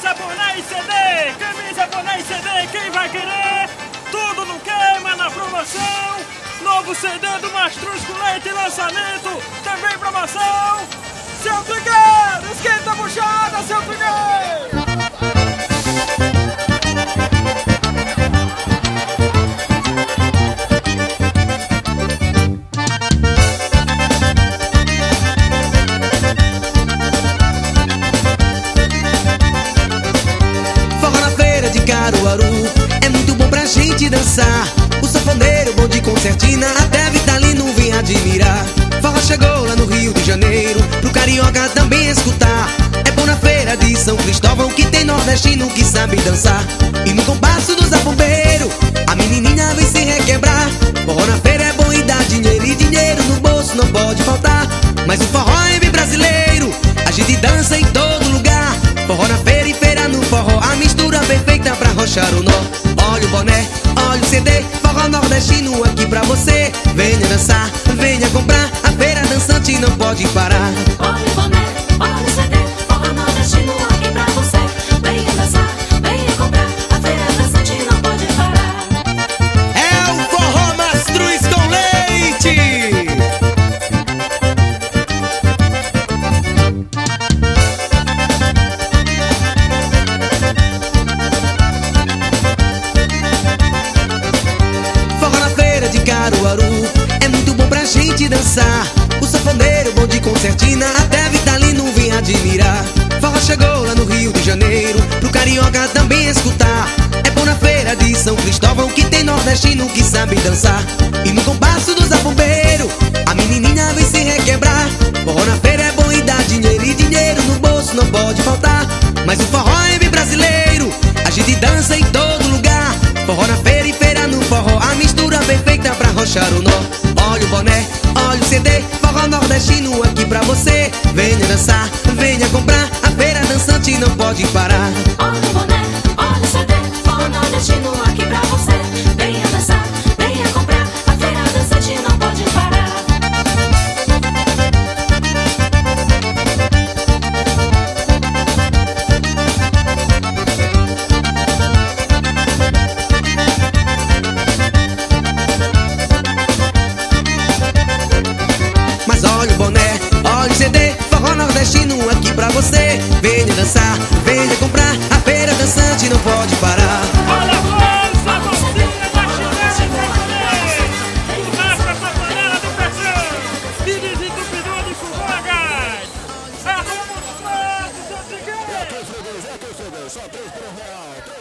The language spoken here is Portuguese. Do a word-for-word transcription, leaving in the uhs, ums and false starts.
camisa, boné e C D. Camisa, boné e C D, quem vai querer? Tudo no queima na promoção. Novo C D do Mastruz com leite lançamento. Também promoção. Seu Figueiro, esquenta a buchada, seu Figueiro. Caruaru é muito bom pra gente dançar. O sanfoneiro, bom de concertina, até Vitalino vem admirar. Forró chegou lá no Rio de Janeiro, pro carioca também escutar. É bom na feira de São Cristóvão, que tem nordestino que sabe dançar. E no compasso do zabumbeiro, a menininha vem se requebrar. Forró na feira é bom e dá dinheiro, e dinheiro no bolso não pode faltar. Mas o forró é bem brasileiro, a gente dança em todo lugar. Forró na feira e feira no forró, a mistura perfeita pra arrochar o nó. Olha o boné, olha o C D, forró nordestino aqui pra você. Venha dançar, venha comprar, a feira dançante não pode parar. Olha o boné, olha o C D, forró nordestino aqui pra você. Venha dançar, venha comprar, a feira dançante não pode parar. É o forró Mastruz com leite. Caruaru é muito bom pra gente dançar. O sanfoneiro, bom de concertina, até Vitalino vem admirar. Forró chegou lá no Rio de Janeiro, pro carioca também escutar. É bom na feira de São Cristóvão, que tem nordestino que sabe dançar. E no compasso do zabumbeiro, a menininha vem se requebrar. Forró na feira é bom e dá dinheiro, e dinheiro no bolso não pode faltar. Mas o forró é bem brasileiro, a gente dança em todo lugar. Forró na feira e feira no forró, a mistura perfeita pra arrochar o nó. Olha o boné, olha o C D, forró nordestino aqui pra você. Venha dançar, venha comprar, a feira dançante não pode parar. Olha o boné, olha o C D, forró nordestino aqui pra você. Venha dançar, venha comprar, a feira dançante não pode parar. Olha o boné, olha o C D, forró nordestino aqui pra você. Venha dançar, venha comprar, a feira dançante não pode parar. Olha a força, a mocinha da chinesa e mostra pra panela do pressão. Me desentupidor de fubangás. Arruma os pratos, seu Figueiro. É três freguês, é três freguês, só três por um real.